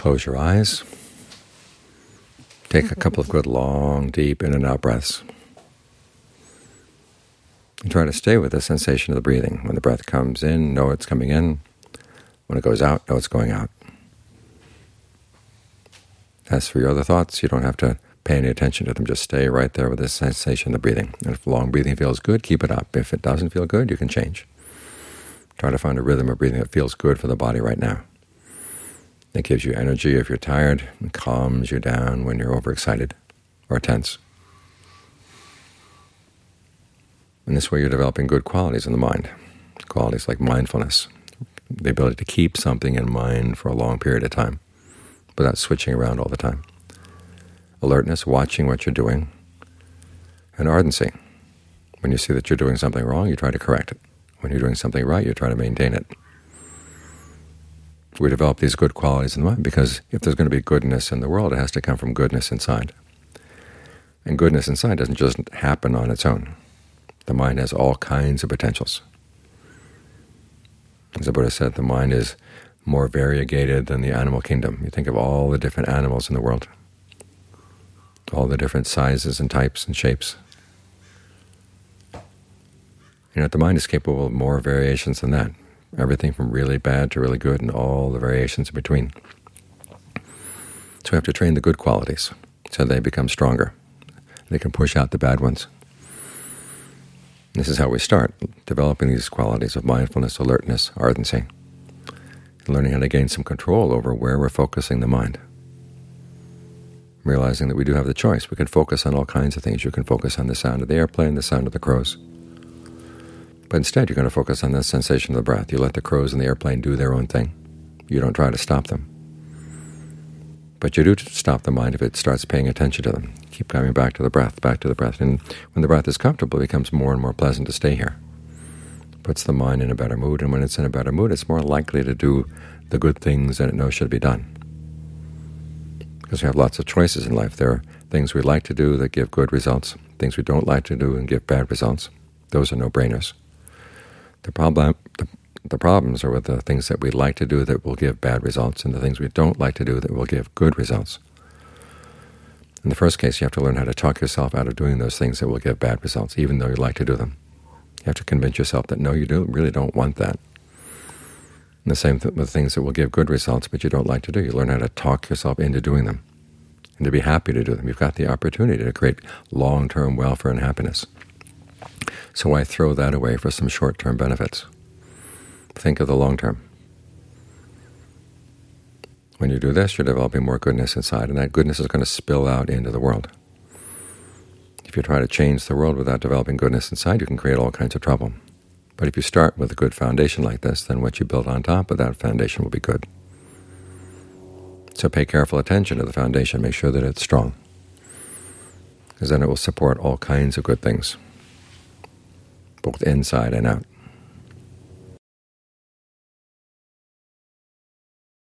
Close your eyes. Take a couple of good, long, deep in and out breaths. And try to stay with the sensation of the breathing. When the breath comes in, know it's coming in. When it goes out, know it's going out. As for your other thoughts, you don't have to pay any attention to them. Just stay right there with the sensation of the breathing. And if long breathing feels good, keep it up. If it doesn't feel good, you can change. Try to find a rhythm of breathing that feels good for the body right now. It gives you energy if you're tired, and calms you down when you're overexcited or tense. In this way, you're developing good qualities in the mind, qualities like mindfulness, the ability to keep something in mind for a long period of time without switching around all the time. Alertness, watching what you're doing, and ardency. When you see that you're doing something wrong, you try to correct it. When you're doing something right, you try to maintain it. We develop these good qualities in the mind because if there's going to be goodness in the world, it has to come from goodness inside. And goodness inside doesn't just happen on its own. The mind has all kinds of potentials. As the Buddha said, the mind is more variegated than the animal kingdom. You think of all the different animals in the world, all the different sizes and types and shapes. The mind is capable of more variations than that. Everything from really bad to really good and all the variations in between. So we have to train the good qualities so they become stronger. They can push out the bad ones. This is how we start, developing these qualities of mindfulness, alertness, ardency, and learning how to gain some control over where we're focusing the mind. Realizing that we do have the choice. We can focus on all kinds of things. You can focus on the sound of the airplane, the sound of the crows. But instead, you're going to focus on the sensation of the breath. You let the crows and the airplane do their own thing. You don't try to stop them. But you do stop the mind if it starts paying attention to them. Keep coming back to the breath, back to the breath. And when the breath is comfortable, it becomes more and more pleasant to stay here. Puts the mind in a better mood, and when it's in a better mood, it's more likely to do the good things that it knows should be done. Because we have lots of choices in life. There are things we like to do that give good results, things we don't like to do and give bad results. Those are no-brainers. The problems are with the things that we like to do that will give bad results and the things we don't like to do that will give good results. In the first case, you have to learn how to talk yourself out of doing those things that will give bad results, even though you like to do them. You have to convince yourself that no, you really don't want that. And the same with things that will give good results but you don't like to do. You learn how to talk yourself into doing them and to be happy to do them. You've got the opportunity to create long-term welfare and happiness. So why throw that away for some short-term benefits? Think of the long term. When you do this, you're developing more goodness inside, and that goodness is going to spill out into the world. If you try to change the world without developing goodness inside, you can create all kinds of trouble. But if you start with a good foundation like this, then what you build on top of that foundation will be good. So pay careful attention to the foundation. Make sure that it's strong, because then it will support all kinds of good things, both inside and out.